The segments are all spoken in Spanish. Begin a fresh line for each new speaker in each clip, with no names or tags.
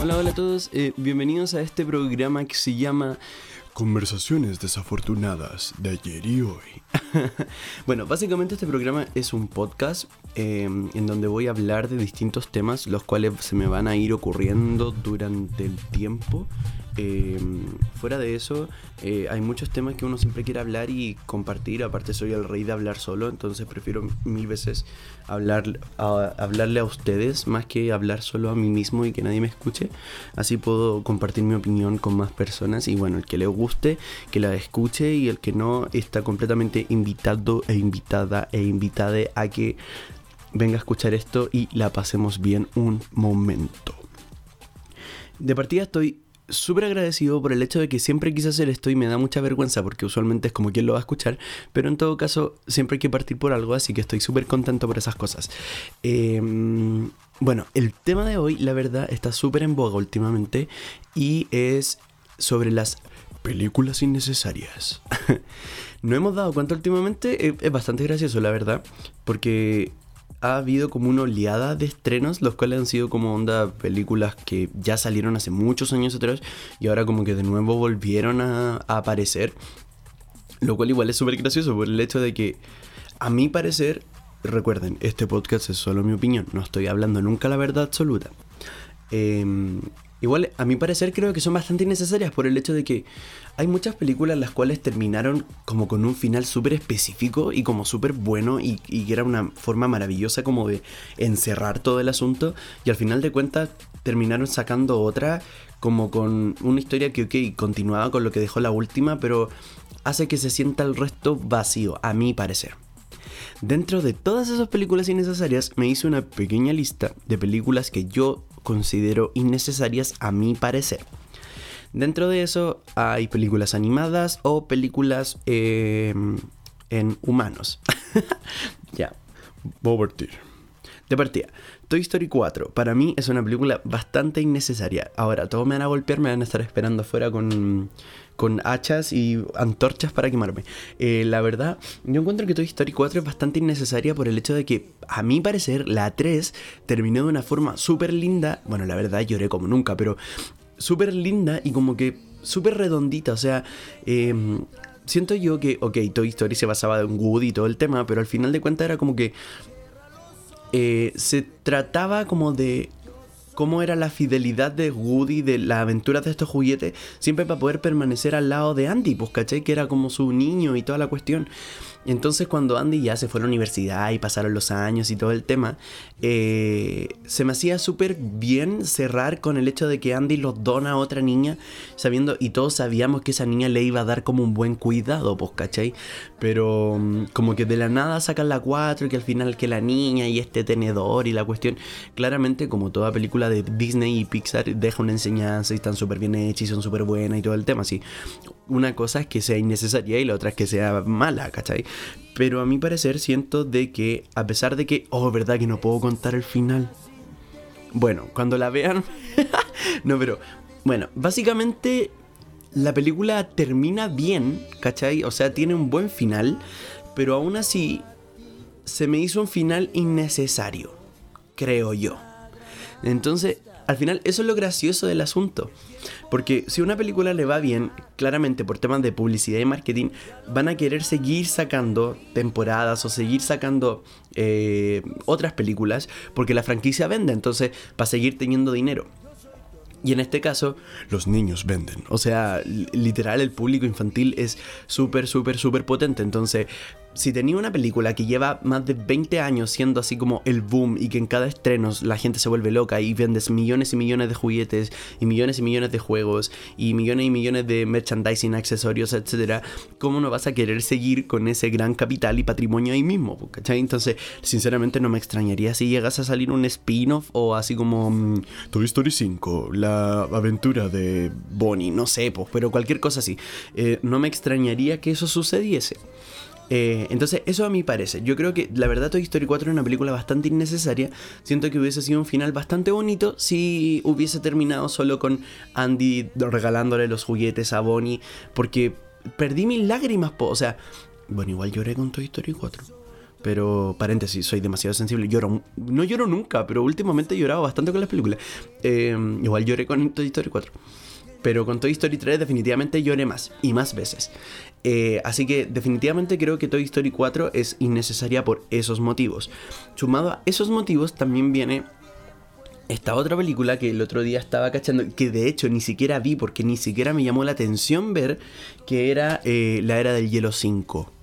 Hola, hola a todos, bienvenidos a este programa que se llama Conversaciones desafortunadas de ayer y hoy. Bueno, básicamente este programa es un podcast en donde voy a hablar de distintos temas, los cuales se me van a ir ocurriendo durante el tiempo. Fuera de eso, hay muchos temas que uno siempre quiere hablar y compartir. Aparte soy el rey de hablar solo, entonces prefiero mil veces hablarle a ustedes más que hablar solo a mí mismo y que nadie me escuche. Así puedo compartir mi opinión con más personas y bueno, el que le guste, que la escuche, y el que no, está completamente invitado e invitada a que venga a escuchar esto y la pasemos bien un momento. De partida estoy súper agradecido por el hecho de que siempre quise hacer esto y me da mucha vergüenza porque usualmente es como quien lo va a escuchar, pero en todo caso siempre hay que partir por algo, así que estoy súper contento por esas cosas. Bueno, el tema de hoy, la verdad, está súper en boga últimamente y es sobre las películas innecesarias. No hemos dado cuenta últimamente, es bastante gracioso, la verdad, porque ha habido como una oleada de estrenos, los cuales han sido como onda películas que ya salieron hace muchos años atrás y ahora como que de nuevo volvieron a aparecer, lo cual igual es súper gracioso por el hecho de que, a mi parecer, recuerden, este podcast es solo mi opinión, no estoy hablando nunca la verdad absoluta. Igual, a mi parecer, creo que son bastante innecesarias por el hecho de que hay muchas películas las cuales terminaron como con un final súper específico y como súper bueno y que era una forma maravillosa como de encerrar todo el asunto, y al final de cuentas terminaron sacando otra como con una historia que continuaba con lo que dejó la última, pero hace que se sienta el resto vacío, a mi parecer. Dentro de todas esas películas innecesarias me hice una pequeña lista de películas que yo considero innecesarias a mi parecer. Dentro de eso hay películas animadas o películas en humanos. Ya, voy a partir. De partida, Toy Story 4 para mí es una película bastante innecesaria. Ahora, todos me van a golpear, me van a estar esperando afuera con hachas y antorchas para quemarme. La verdad, yo encuentro que Toy Story 4 es bastante innecesaria por el hecho de que, a mi parecer, la 3 terminó de una forma súper linda. Bueno, la verdad lloré como nunca, pero súper linda y como que súper redondita. O sea, siento yo que, Toy Story se basaba en Woody y todo el tema, pero al final de cuentas era como que se trataba como de cómo era la fidelidad de Woody, de las aventuras de estos juguetes, siempre para poder permanecer al lado de Andy, pues, ¿cachai? Que era como su niño y toda la cuestión. Entonces cuando Andy ya se fue a la universidad y pasaron los años y todo el tema, se me hacía súper bien cerrar con el hecho de que Andy los dona a otra niña, sabiendo, y todos sabíamos que esa niña le iba a dar como un buen cuidado, pues, ¿cachai? Pero como que de la nada sacan la 4 y que al final que la niña y este tenedor y la cuestión, claramente como toda película de Disney y Pixar deja una enseñanza y están súper bien hechas y son súper buenas y todo el tema, así. Una cosa es que sea innecesaria y la otra es que sea mala, ¿cachai? Pero a mi parecer siento de que, a pesar de que, verdad que no puedo contar el final. Bueno, cuando la vean... No, pero... Bueno, básicamente la película termina bien, ¿cachai? O sea, tiene un buen final, pero aún así se me hizo un final innecesario, creo yo. Entonces, al final, eso es lo gracioso del asunto. Porque si a una película le va bien, claramente por temas de publicidad y marketing, van a querer seguir sacando temporadas o seguir sacando otras películas, porque la franquicia vende, entonces, para seguir teniendo dinero. Y en este caso, los niños venden. O sea, literal, el público infantil es súper, súper, súper potente. Entonces, si tenía una película que lleva más de 20 años siendo así como el boom y que en cada estreno la gente se vuelve loca y vendes millones y millones de juguetes y millones de juegos y millones de merchandising, accesorios, etcétera, ¿cómo no vas a querer seguir con ese gran capital y patrimonio ahí mismo? ¿Cachai? Entonces, sinceramente no me extrañaría si llegase a salir un spin-off o así como Toy Story 5, la aventura de Bonnie, no sé, pues, pero cualquier cosa así. No me extrañaría que eso sucediese. Entonces eso a mí parece. Yo creo que la verdad Toy Story 4 es una película bastante innecesaria. Siento que hubiese sido un final bastante bonito si hubiese terminado solo con Andy regalándole los juguetes a Bonnie, porque perdí mis lágrimas, o sea, bueno, igual lloré con Toy Story 4, Pero, paréntesis, soy demasiado sensible. No lloro nunca, pero últimamente he llorado bastante con las películas. Igual lloré con Toy Story 4. Pero con Toy Story 3 definitivamente lloré más, y más veces. Así que definitivamente creo que Toy Story 4 es innecesaria por esos motivos. Sumado a esos motivos también viene esta otra película que el otro día estaba cachando, que de hecho ni siquiera vi porque ni siquiera me llamó la atención ver, que era La Era del Hielo 5.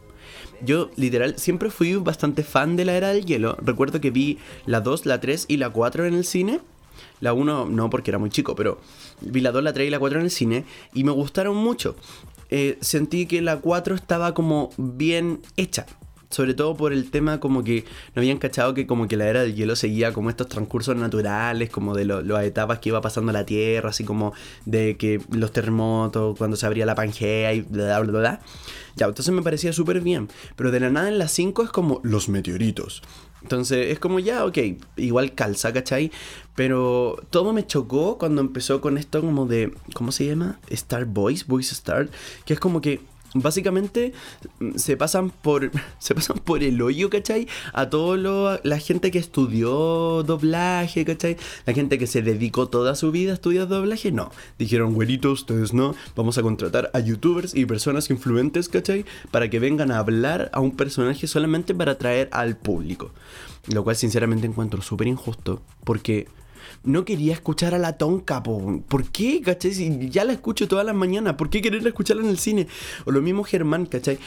Yo, literal, siempre fui bastante fan de La Era del Hielo. Recuerdo que vi la 2, la 3 y la 4 en el cine. La 1 no, porque era muy chico, pero vi la 2, la 3 y la 4 en el cine y me gustaron mucho. Sentí que la 4 estaba como bien hecha. Sobre todo por el tema como que no habían cachado que como que la Era del Hielo seguía como estos transcursos naturales, como de las etapas que iba pasando la Tierra, así como de que los terremotos, cuando se abría la Pangea y bla bla bla. Ya, entonces me parecía súper bien. Pero de la nada en la 5 es como los meteoritos. Entonces es como ya, ok, igual calza, ¿cachai? Pero todo me chocó cuando empezó con esto como de, ¿cómo se llama? Star Voice Star, que es como que básicamente se pasan por el hoyo, ¿cachai? A la gente que estudió doblaje, ¿cachai? La gente que se dedicó toda su vida a estudiar doblaje, no. Dijeron, güeritos, ustedes no, vamos a contratar a youtubers y personas influentes, ¿cachai? Para que vengan a hablar a un personaje solamente para atraer al público. Lo cual sinceramente encuentro súper injusto, porque no quería escuchar a la Tonka, po. ¿Por qué, cachai? Si ya la escucho todas las mañanas, ¿por qué quererla escucharla en el cine? O lo mismo Germán, cachai.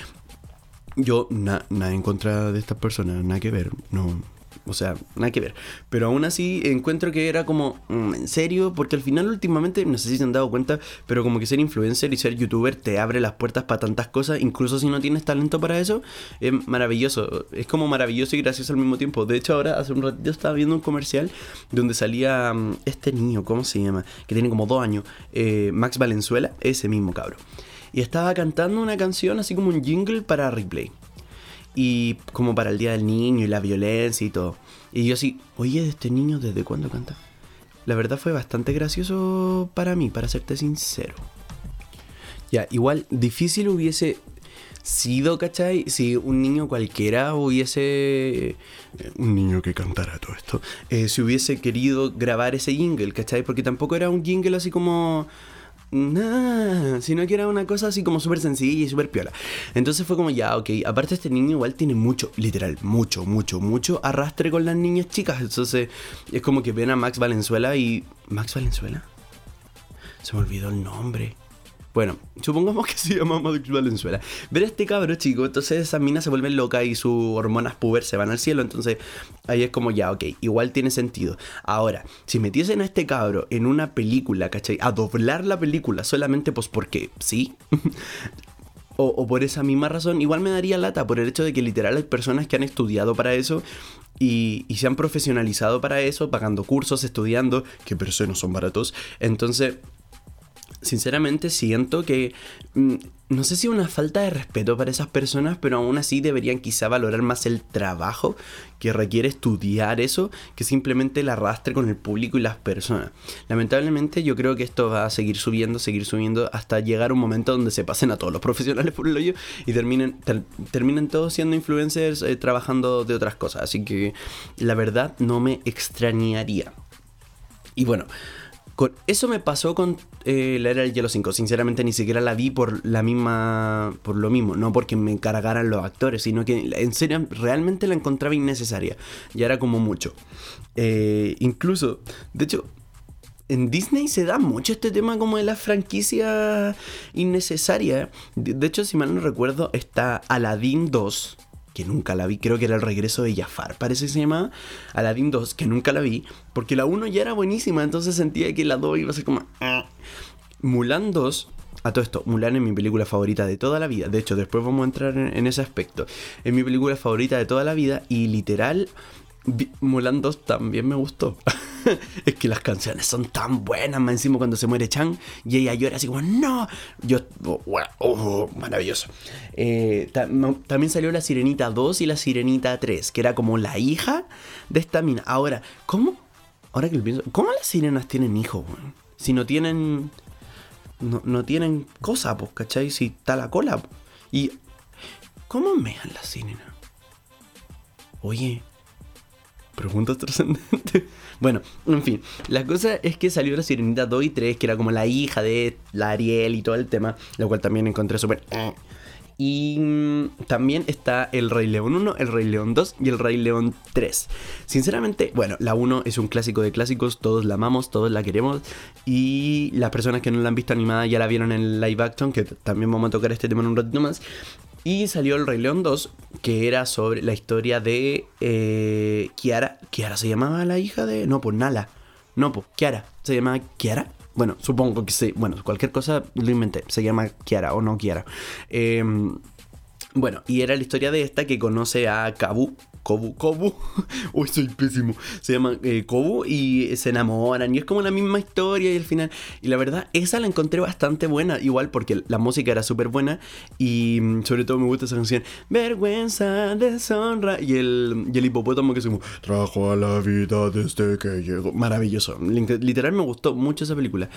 Yo, nada en contra de estas personas, nada que ver, no. O sea, nada que ver. Pero aún así encuentro que era como, ¿en serio? Porque al final últimamente, no sé si se han dado cuenta, pero como que ser influencer y ser youtuber te abre las puertas para tantas cosas, incluso si no tienes talento para eso, es maravilloso. Es como maravilloso y gracioso al mismo tiempo. De hecho, ahora hace un rato yo estaba viendo un comercial donde salía este niño, ¿cómo se llama? Que tiene como 2 años, Max Valenzuela, ese mismo cabro. Y estaba cantando una canción así como un jingle para Replay. Y como para el Día del Niño y la violencia y todo. Y yo así, oye, ¿este niño desde cuándo canta? La verdad fue bastante gracioso para mí, para serte sincero. Ya, igual difícil hubiese sido, ¿cachai? Si un niño cualquiera hubiese... un niño que cantara todo esto. Si hubiese querido grabar ese jingle, ¿cachai? Porque tampoco era un jingle así como... Nah, sino que era una cosa así como súper sencilla y súper piola. Entonces fue como ya, ok. Aparte este niño igual tiene mucho, literal, mucho arrastre con las niñas chicas. Entonces es como que ven a Max Valenzuela y... ¿Max Valenzuela? Se me olvidó el nombre. Bueno, supongamos que se llama Max Valenzuela. Ver a este cabro chico, entonces esas minas se vuelven locas y sus hormonas puber se van al cielo. Entonces ahí es como ya, ok, igual tiene sentido. Ahora, si metiesen a este cabro en una película, ¿cachai? A doblar la película solamente pues porque sí. o por esa misma razón, igual me daría lata por el hecho de que literal hay personas que han estudiado para eso. Y se han profesionalizado para eso, pagando cursos, estudiando, que per se no son baratos. Entonces... sinceramente siento que no sé si una falta de respeto para esas personas, pero aún así deberían quizá valorar más el trabajo que requiere estudiar eso que simplemente el arrastre con el público y las personas. Lamentablemente yo creo que esto va a seguir subiendo hasta llegar un momento donde se pasen a todos los profesionales por el hoyo y terminen todos siendo influencers trabajando de otras cosas. Así que la verdad no me extrañaría. Y bueno, eso me pasó con la Era del Hielo 5. Sinceramente ni siquiera la vi por lo mismo. No porque me encargaran los actores, sino que en serio realmente la encontraba innecesaria. Ya era como mucho. Incluso, de hecho, en Disney se da mucho este tema como de la franquicia innecesaria. De hecho, si mal no recuerdo, está Aladdin 2, que nunca la vi, creo que era el regreso de Jafar, parece que se llamaba, Aladdin 2, que nunca la vi, porque la 1 ya era buenísima, entonces sentía que la 2 iba a ser como... Mulan 2, a todo esto, Mulan es mi película favorita de toda la vida, de hecho después vamos a entrar en ese aspecto, es mi película favorita de toda la vida y literal... Mulan 2 también me gustó. Es que las canciones son tan buenas, más encima cuando se muere Chang y ella llora así como ¡no! Maravilloso. También salió La Sirenita 2 y La Sirenita 3, que era como la hija de esta mina. Ahora, ahora que lo pienso, ¿cómo las sirenas tienen hijos? Si no tienen... No tienen cosa, pues, ¿cachai? Si está la cola. ¿Y cómo mean las sirenas? Oye, preguntas trascendentes. Bueno, en fin, la cosa es que salió La Sirenita 2 y 3, que era como la hija de la Ariel y todo el tema, lo cual también encontré súper... Y también está El Rey León 1, El Rey León 2 y El Rey León 3. Sinceramente, bueno, la 1 es un clásico de clásicos, todos la amamos, todos la queremos. Y las personas que no la han visto animada ya la vieron en live action, que también vamos a tocar este tema en un ratito más. Y salió El Rey León 2, que era sobre la historia de Kiara. ¿Kiara se llamaba la hija de...? No, pues Nala. No, pues Kiara. ¿Se llamaba Kiara? Bueno, supongo que sí. Bueno, cualquier cosa lo inventé. Se llama Kiara o no Kiara. Bueno, y era la historia de esta que conoce a Kobu. Uy, soy pésimo. Se llama Kobu y se enamoran. Y es como la misma historia y al final. Y la verdad, esa la encontré bastante buena. Igual porque la música era súper buena. Y sobre todo me gusta esa canción. Vergüenza, deshonra. Y el hipopótamo que se trajo a la vida desde que llegó. Maravilloso. Literal me gustó mucho esa película.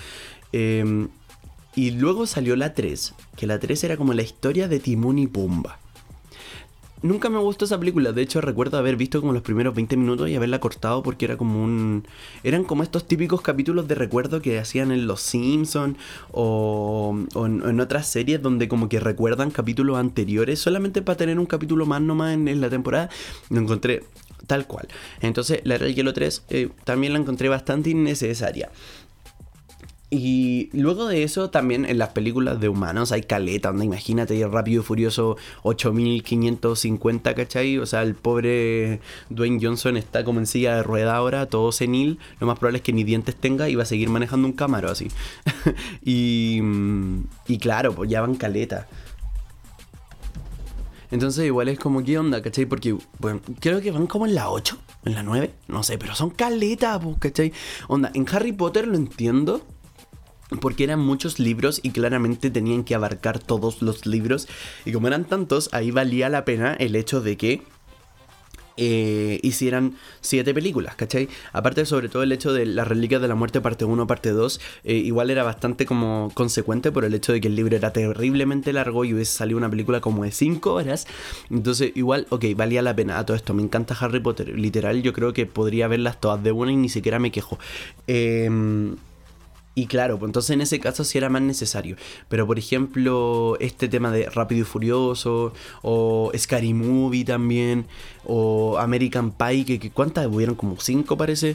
Y luego salió la 3. Que la 3 era como la historia de Timón y Pumba. Nunca me gustó esa película. De hecho, recuerdo haber visto como los primeros 20 minutos y haberla cortado porque era como eran como estos típicos capítulos de recuerdo que hacían en Los Simpsons o en otras series donde como que recuerdan capítulos anteriores solamente para tener un capítulo más nomás en la temporada. Lo encontré tal cual. Entonces, la Era del Hielo 3 también la encontré bastante innecesaria. Y luego de eso también en las películas de humanos hay caleta, donde imagínate Rápido y Furioso 8550, ¿cachai? O sea, el pobre Dwayne Johnson está como en silla de rueda ahora, todo senil. Lo más probable es que ni dientes tenga y va a seguir manejando un Camaro así. y claro, pues ya van caleta. Entonces igual es como, ¿qué onda? ¿Cachai? Porque, bueno, creo que van como en la 8, en la 9, no sé, pero son caletas, pues, ¿cachai? Onda, en Harry Potter lo entiendo, porque eran muchos libros y claramente tenían que abarcar todos los libros. Y como eran tantos, ahí valía la pena el hecho de que hicieran 7 películas, ¿cachai? Aparte, sobre todo el hecho de Las Reliquias de la Muerte parte 1, parte 2, igual era bastante como consecuente por el hecho de que el libro era terriblemente largo y hubiese salido una película como de 5 horas. Entonces igual, ok, valía la pena. A todo esto, me encanta Harry Potter, literal, yo creo que podría verlas todas de una y ni siquiera me quejo. Y claro, pues entonces en ese caso sí era más necesario. Pero por ejemplo, este tema de Rápido y Furioso, o Scary Movie también, o American Pie, que ¿cuántas hubieron? Como 5 parece.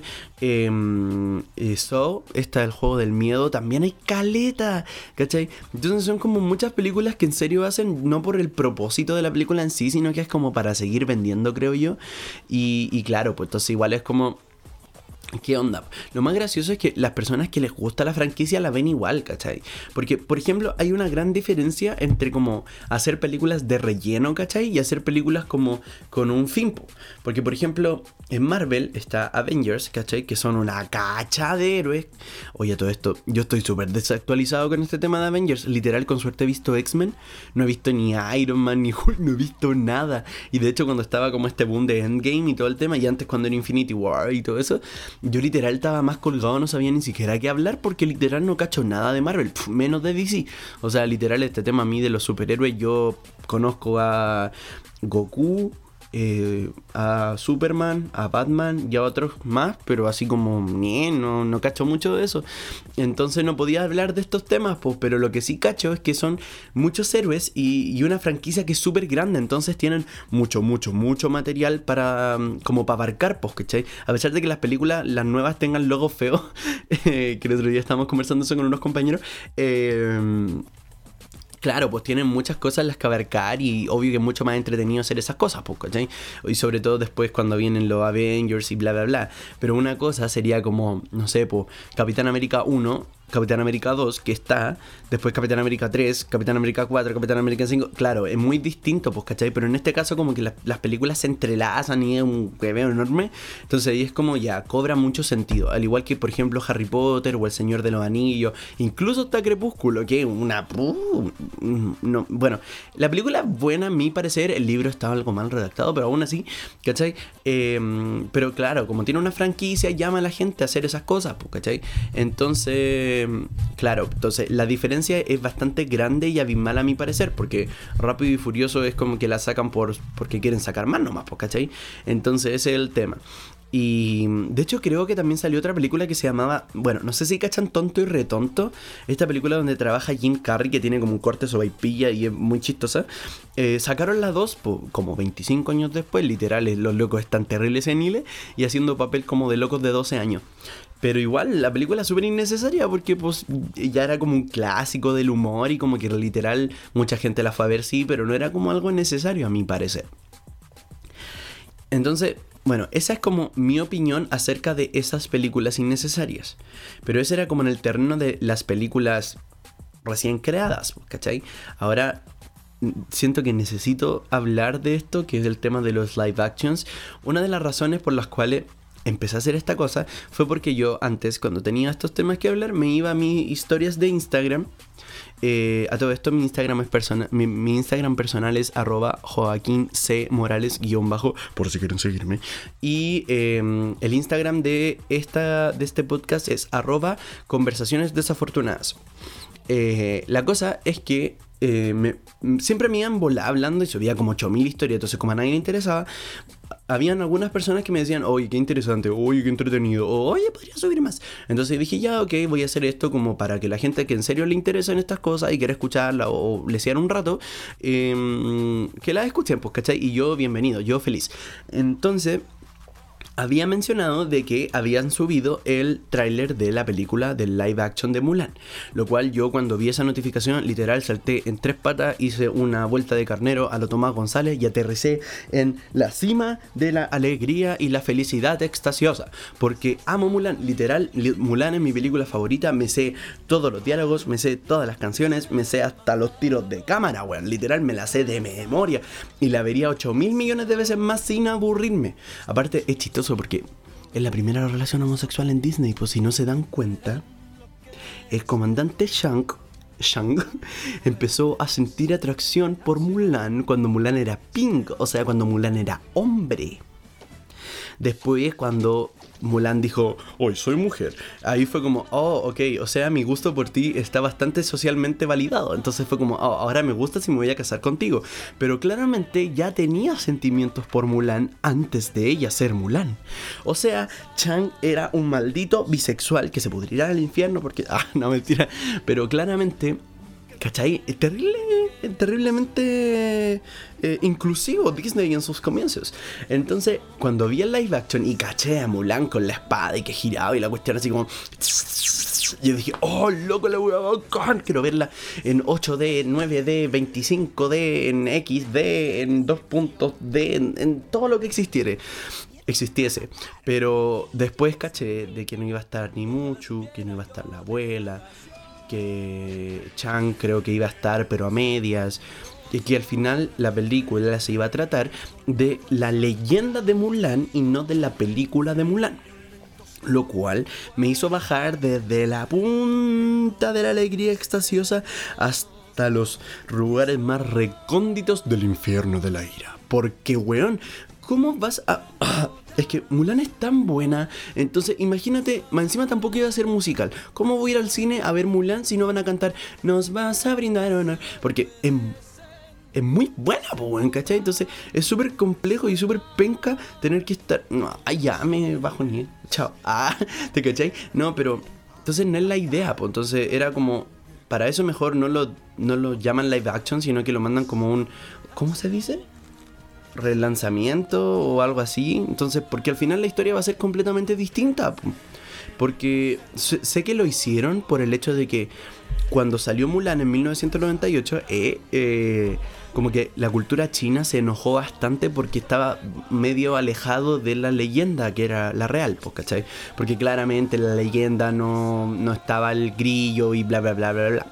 So, esta del juego del miedo, también hay caleta, ¿cachai? Entonces son como muchas películas que en serio hacen no por el propósito de la película en sí, sino que es como para seguir vendiendo, creo yo. Y claro, pues entonces igual es como... ¿Qué onda? Lo más gracioso es que las personas que les gusta la franquicia la ven igual, ¿cachai? Porque, por ejemplo, hay una gran diferencia entre como hacer películas de relleno, ¿cachai? Y hacer películas como con un fin. Porque, por ejemplo, en Marvel está Avengers, ¿cachai? Que son una cacha de héroes. Oye, todo esto, yo estoy súper desactualizado con este tema de Avengers. Literal, con suerte he visto X-Men. No he visto ni Iron Man, ni Hulk, no he visto nada. Y de hecho, cuando estaba como este boom de Endgame y todo el tema, y antes cuando era Infinity War y todo eso... Yo literal estaba más colgado, no sabía ni siquiera qué hablar porque literal no cacho nada de Marvel, menos de DC. O sea, literal este tema a mí de los superhéroes, yo conozco a Goku, a Superman, a Batman y a otros más, pero así como no cacho mucho de eso. Entonces no podía hablar de estos temas, pues, pero lo que sí cacho es que son muchos héroes y una franquicia que es súper grande, entonces tienen mucho material para como para abarcar, pues, ¿cachai? A pesar de que las películas, las nuevas tengan logos feos, que el otro día estábamos conversando eso con unos compañeros, claro, pues tienen muchas cosas las que abarcar y obvio que es mucho más entretenido hacer esas cosas, pues, ¿cachai? Y sobre todo después cuando vienen los Avengers y bla, bla, bla. Pero una cosa sería como, no sé, pues, Capitán América 1, Capitán América 2, que está, después Capitán América 3, Capitán América 4, Capitán América 5, claro, es muy distinto, pues, ¿cachai? Pero en este caso como que las películas se entrelazan y es un hueveo enorme, entonces ahí es como ya, cobra mucho sentido, al igual que, por ejemplo, Harry Potter o El Señor de los Anillos, incluso hasta Crepúsculo, que es una... no, bueno, la película es buena a mi parecer, el libro estaba algo mal redactado, pero aún así, ¿cachai? Pero claro, como tiene una franquicia, llama a la gente a hacer esas cosas, pues, ¿cachai? Entonces... Entonces, claro, entonces la diferencia es bastante grande y abismal a mi parecer, porque Rápido y Furioso es como que la sacan porque quieren sacar más nomás, pues, ¿cachai? Entonces ese es el tema. Y de hecho creo que también salió otra película que se llamaba, bueno, no sé si cachan Tonto y Retonto, esta película donde trabaja Jim Carrey, que tiene como un corte sopaipilla y es muy chistosa. Sacaron las dos como 25 años después, literal, los locos están terribles seniles y haciendo papel como de locos de 12 años. Pero igual, la película es súper innecesaria porque pues ya era como un clásico del humor y como que literal mucha gente la fue a ver, sí, pero no era como algo necesario a mi parecer. Entonces, bueno, esa es como mi opinión acerca de esas películas innecesarias. Pero eso era como en el terreno de las películas recién creadas, ¿cachai? Ahora siento que necesito hablar de esto, que es el tema de los live actions. Una de las razones por las cuales empecé a hacer esta cosa fue porque yo antes, cuando tenía estos temas que hablar, me iba a mis historias de Instagram. A todo esto mi Instagram personal es @JoaquinCMorales_ por si quieren seguirme. Y el Instagram de este podcast es @conversaciones desafortunadas. La cosa es que siempre me iban hablando y subía como 8000 historias, entonces como a nadie le interesaba, habían algunas personas que me decían, oye, qué interesante, oye, qué entretenido, oye, podría subir más. Entonces dije, ya, ok, voy a hacer esto como para que la gente que en serio le interesan estas cosas y quiera escucharla o le sean un rato, que la escuchen, pues, ¿cachai? Y yo, bienvenido, yo feliz. Entonces había mencionado de que habían subido el tráiler de la película del live action de Mulan, lo cual yo cuando vi esa notificación literal salté en 3 patas, hice una vuelta de carnero a lo Tomás González y aterricé en la cima de la alegría y la felicidad extasiosa, porque amo Mulan, literal, Mulan es mi película favorita, me sé todos los diálogos, me sé todas las canciones, me sé hasta los tiros de cámara, weón, literal me la sé de memoria y la vería 8.000 millones de veces más sin aburrirme. Aparte es chistoso porque es la primera relación homosexual en Disney, pues si no se dan cuenta, el comandante Shang empezó a sentir atracción por Mulan cuando Mulan era pink, o sea, cuando Mulan era hombre. Después, cuando Mulan dijo, hoy soy mujer, ahí fue como, oh, ok, o sea, mi gusto por ti está bastante socialmente validado. Entonces fue como, oh, ahora me gusta si me voy a casar contigo. Pero claramente ya tenía sentimientos por Mulan antes de ella ser Mulan. O sea, Shang era un maldito bisexual que se pudrirá al infierno porque, no, mentira. Pero claramente, ¿cachai? Terriblemente inclusivo Disney en sus comienzos. Entonces, cuando vi el live action y caché a Mulan con la espada y que giraba y la cuestión así como, yo dije, oh, loco, la wea bacán, quiero verla en 8D, en 9D, 25D, en XD, en 2.D, en todo lo que existiese. Pero después caché de que no iba a estar ni Mushu, que no iba a estar la abuela, que Chang creo que iba a estar pero a medias, y que al final la película se iba a tratar de la leyenda de Mulan y no de la película de Mulan, lo cual me hizo bajar desde la punta de la alegría extasiosa hasta los lugares más recónditos del infierno de la ira. Porque, weón, ¿cómo vas a...? Es que Mulan es tan buena, entonces imagínate, más encima tampoco iba a ser musical. ¿Cómo voy a ir al cine a ver Mulan si no van a cantar Nos vas a brindar honor? Porque es muy buena, ¿cachai? Entonces es súper complejo y súper penca tener que estar... No, ya me bajo ni... Chao. ¿Te cachai? No, pero... Entonces no es la idea, pues. Entonces era como... Para eso mejor no lo llaman live action, sino que lo mandan como un... ¿Cómo se dice? Relanzamiento o algo así. Entonces, porque al final la historia va a ser completamente distinta. Porque sé que lo hicieron por el hecho de que cuando salió Mulan en 1998, como que la cultura china se enojó bastante porque estaba medio alejado de la leyenda que era la real, ¿cachai? Porque claramente la leyenda no estaba el grillo y bla bla bla bla bla.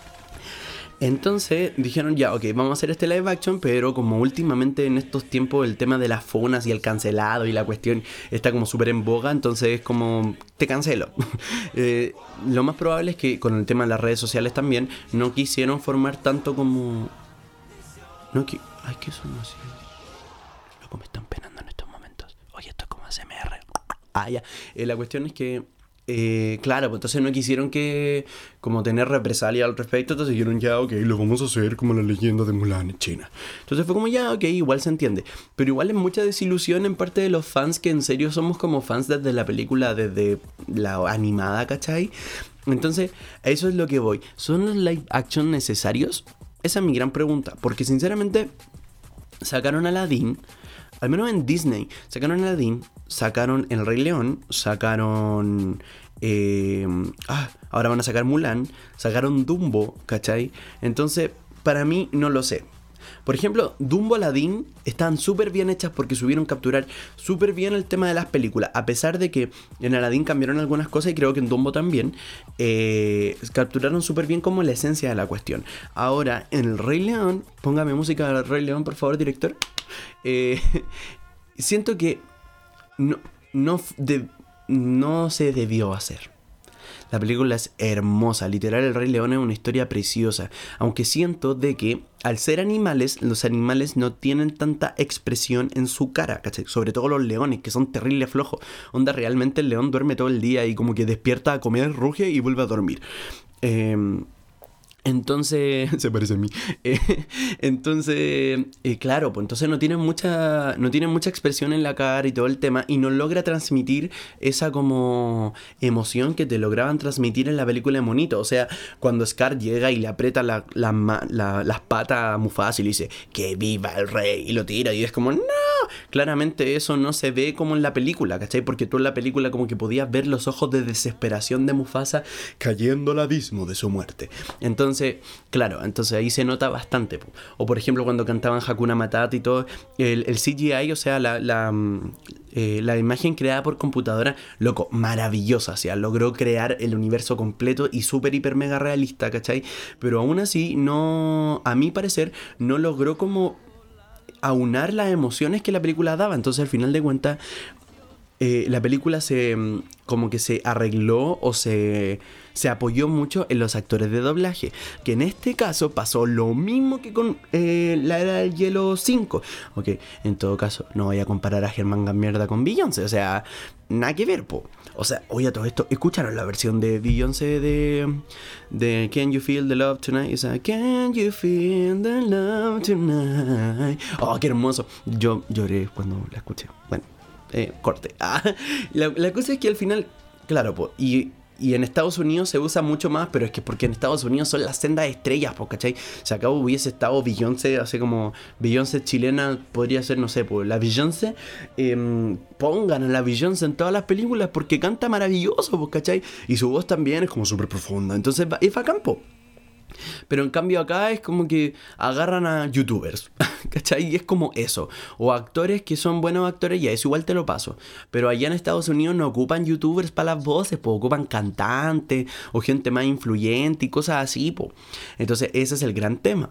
Entonces dijeron ya, ok, vamos a hacer este live action, pero como últimamente en estos tiempos el tema de las funas y el cancelado y la cuestión está como súper en boga, entonces es como, te cancelo. Lo más probable es que con el tema de las redes sociales también no quisieron formar tanto como... Ay, ¿qué son así? Loco, me están penando en estos momentos. Oye, esto es como ASMR. Ya. La cuestión es que Claro, pues entonces no quisieron que como tener represalia al respecto, entonces dijeron ya, ok, lo vamos a hacer como la leyenda de Mulan en China. Entonces fue como ya, ok, igual se entiende. Pero igual es mucha desilusión en parte de los fans que en serio somos como fans desde la película, desde la animada, ¿cachai? Entonces, a eso es lo que voy. ¿Son los live action necesarios? Esa es mi gran pregunta, porque sinceramente sacaron Aladdin. Al menos en Disney, sacaron Aladdin, sacaron El Rey León, sacaron... ahora van a sacar Mulan, sacaron Dumbo, ¿cachai? Entonces, para mí, no lo sé. Por ejemplo, Dumbo, Aladdin están súper bien hechas porque supieron capturar súper bien el tema de las películas. A pesar de que en Aladdin cambiaron algunas cosas y creo que en Dumbo también, capturaron súper bien como la esencia de la cuestión. Ahora, en El Rey León, póngame música del Rey León, por favor, director. Siento que no se debió hacer. La película es hermosa, literal El Rey León es una historia preciosa, aunque siento de que al ser animales, los animales no tienen tanta expresión en su cara, ¿cachai? Sobre todo los leones, que son terribles flojos. Onda, realmente el león duerme todo el día y como que despierta a comer, ruge y vuelve a dormir. Entonces, se parece a mí. Entonces, claro, pues entonces no tiene mucha expresión en la cara y todo el tema y no logra transmitir esa como emoción que te lograban transmitir en la película de Monito. O sea, cuando Scar llega y le aprieta las patas a Mufasa y le dice que viva el rey y lo tira y es como ¡no! Claramente eso no se ve como en la película, ¿cachai? Porque tú en la película como que podías ver los ojos de desesperación de Mufasa cayendo al abismo de su muerte. Entonces, claro, entonces ahí se nota bastante. O por ejemplo cuando cantaban Hakuna Matata y todo, el CGI, o sea, la imagen creada por computadora, loco, maravillosa, o sea, logró crear el universo completo y súper, hiper, mega realista, ¿cachai? Pero aún así, no, a mi parecer, no logró como aunar las emociones que la película daba. Entonces al final de cuentas la película como que se arregló o se apoyó mucho en los actores de doblaje, que en este caso pasó lo mismo que con la Era del Hielo 5. Ok, en todo caso no voy a comparar a Germán Gamierda con Beyoncé, o sea, nada que ver, po. O sea, oye, todo esto, ¿escucharon la versión de Beyoncé de Can You Feel the Love Tonight? O sea, Can You Feel the Love Tonight? Oh, qué hermoso. Yo lloré cuando la escuché. Bueno, corte. La cosa es que al final, claro, po, y en Estados Unidos se usa mucho más, pero es que porque en Estados Unidos son las sendas estrellas, po, ¿cachai? Si acá hubiese estado Beyoncé, así como Beyoncé chilena, podría ser, no sé, pues la Beyoncé, pongan a la Beyoncé en todas las películas porque canta maravilloso, po, ¿cachai? Y su voz también es como súper profunda, entonces es bacán, po. Pero en cambio acá es como que agarran a youtubers, ¿cachai? Y es como eso. O actores que son buenos actores, ya eso igual te lo paso. Pero allá en Estados Unidos no ocupan youtubers para las voces, pues ocupan cantantes o gente más influyente y cosas así, pues. Entonces ese es el gran tema.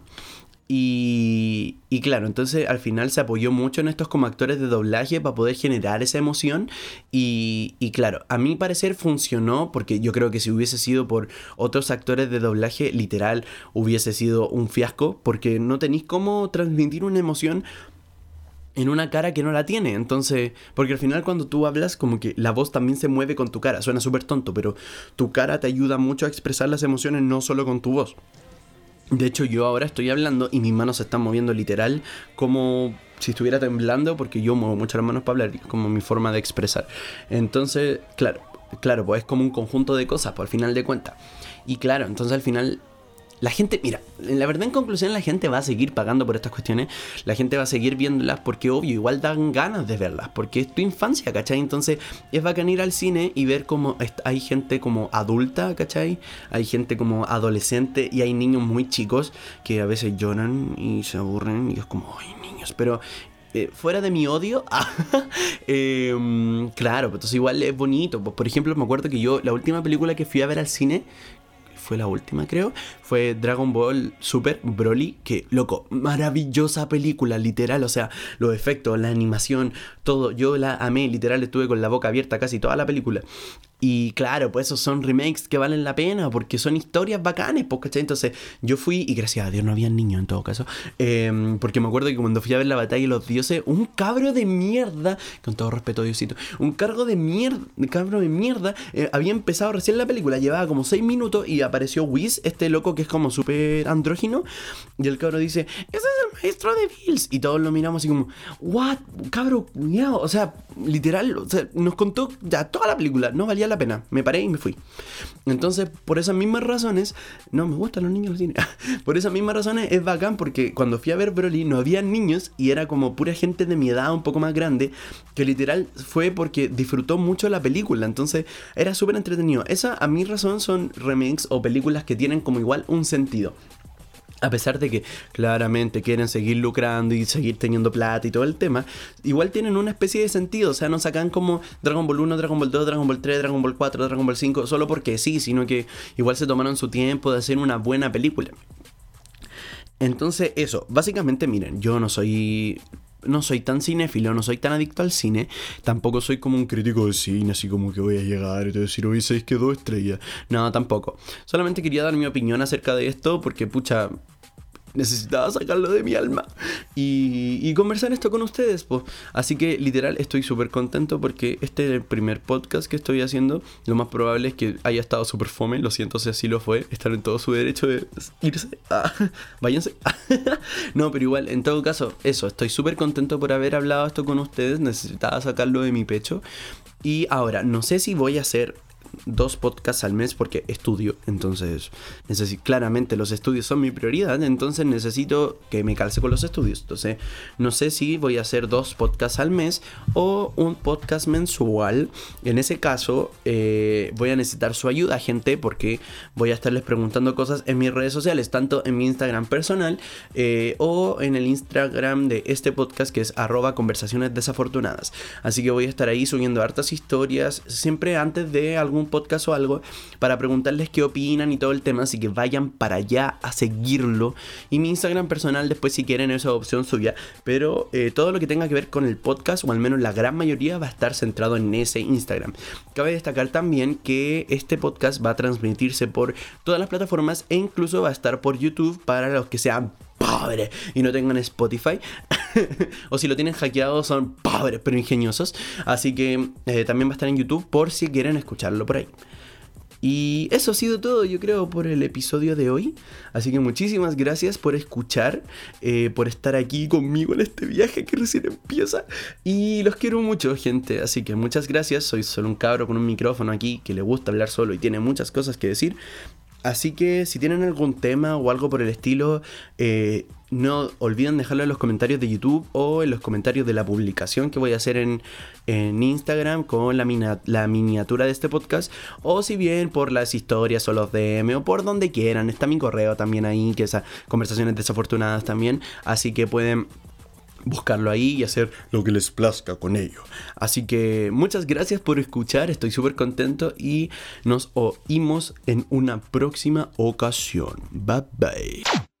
Y claro, entonces al final se apoyó mucho en estos como actores de doblaje para poder generar esa emoción y claro, a mi parecer funcionó porque yo creo que si hubiese sido por otros actores de doblaje, literal hubiese sido un fiasco porque no tenéis cómo transmitir una emoción en una cara que no la tiene. Entonces, porque al final cuando tú hablas como que la voz también se mueve con tu cara, suena súper tonto, pero tu cara te ayuda mucho a expresar las emociones no solo con tu voz. De hecho, yo ahora estoy hablando y mis manos se están moviendo literal como si estuviera temblando porque yo muevo mucho las manos para hablar, como mi forma de expresar. Entonces, claro, pues es como un conjunto de cosas, pues al final de cuentas. Y claro, entonces al final la gente, mira, la verdad en conclusión la gente va a seguir pagando por estas cuestiones, la gente va a seguir viéndolas porque obvio, igual dan ganas de verlas, porque es tu infancia, ¿cachai? Entonces es bacán ir al cine y ver cómo hay gente como adulta, ¿cachai? Hay gente como adolescente y hay niños muy chicos que a veces lloran y se aburren y es como, ay, niños, pero... fuera de mi odio, claro, pues entonces igual es bonito. Por ejemplo, me acuerdo que yo, la última película que fui a ver al cine fue la última creo, fue Dragon Ball Super Broly, que loco, maravillosa película, literal, o sea, los efectos, la animación, todo, yo la amé, literal, estuve con la boca abierta casi toda la película. Y claro, pues esos son remakes que valen la pena porque son historias bacanes, pues, ¿cachai? Entonces yo fui, y gracias a Dios no había niños en todo caso, porque me acuerdo que cuando fui a ver la batalla de los dioses, un cabro de mierda, con todo respeto Diosito, un cabro de mierda, había empezado recién la película, llevaba como 6 minutos y apareció Whis, este loco que es como súper andrógino, y el cabro dice, ese es el maestro de Bills, y todos lo miramos así como, what, cabro, miau, o sea, literal, o sea, nos contó ya toda la película, no valía la pena, me paré y me fui. Entonces, por esas mismas razones, no me gustan los niños en el cine. Por esas mismas razones es bacán porque cuando fui a ver Broly no había niños y era como pura gente de mi edad, un poco más grande, que literal fue porque disfrutó mucho la película, entonces era súper entretenido. Esa a mi razón son remakes o películas que tienen como igual un sentido. A pesar de que claramente quieren seguir lucrando y seguir teniendo plata y todo el tema, igual tienen una especie de sentido. O sea, no sacan como Dragon Ball 1, Dragon Ball 2, Dragon Ball 3, Dragon Ball 4, Dragon Ball 5 solo porque sí, sino que igual se tomaron su tiempo de hacer una buena película. Entonces eso, básicamente miren, yo no soy tan cinéfilo, no soy tan adicto al cine, tampoco soy como un crítico de cine, así como que voy a llegar y te voy a decir, oye, 6 que 2 estrellas. No, tampoco. Solamente quería dar mi opinión acerca de esto porque, pucha, necesitaba sacarlo de mi alma y conversar esto con ustedes, pues. Así que literal estoy súper contento porque este es el primer podcast que estoy haciendo. Lo más probable es que haya estado súper fome, lo siento si así lo fue. Están en todo su derecho de irse, váyanse. No, pero igual, en todo caso, eso, estoy súper contento por haber hablado esto con ustedes. Necesitaba sacarlo de mi pecho. Y ahora, no sé si voy a hacer 2 podcasts al mes porque estudio, entonces claramente los estudios son mi prioridad, entonces necesito que me calce con los estudios. Entonces no sé si voy a hacer 2 podcasts al mes o un podcast mensual. En ese caso voy a necesitar su ayuda, gente, porque voy a estarles preguntando cosas en mis redes sociales, tanto en mi Instagram personal o en el Instagram de este podcast, que es @conversacionesdesafortunadas. Así que voy a estar ahí subiendo hartas historias siempre antes de algún podcast o algo para preguntarles qué opinan y todo el tema, así que vayan para allá a seguirlo. Y mi Instagram personal después, si quieren, esa opción suya, pero todo lo que tenga que ver con el podcast, o al menos la gran mayoría, va a estar centrado en ese Instagram. Cabe destacar también que este podcast va a transmitirse por todas las plataformas e incluso va a estar por YouTube para los que sean pobres y no tengan Spotify o si lo tienen hackeado son pobres pero ingeniosos, así que también va a estar en YouTube por si quieren escucharlo por ahí. Y eso ha sido todo, yo creo, por el episodio de hoy. Así que muchísimas gracias por escuchar, por estar aquí conmigo en este viaje que recién empieza. Y los quiero mucho, gente. Así que muchas gracias. Soy solo un cabro con un micrófono aquí que le gusta hablar solo y tiene muchas cosas que decir. Así que si tienen algún tema o algo por el estilo, no olviden dejarlo en los comentarios de YouTube o en los comentarios de la publicación que voy a hacer en Instagram con la miniatura de este podcast, o si bien por las historias o los DM o por donde quieran. Está mi correo también ahí, que es Conversaciones Desafortunadas también, así que pueden buscarlo ahí y hacer lo que les plazca con ello. Así que muchas gracias por escuchar, estoy súper contento y nos oímos en una próxima ocasión. Bye bye.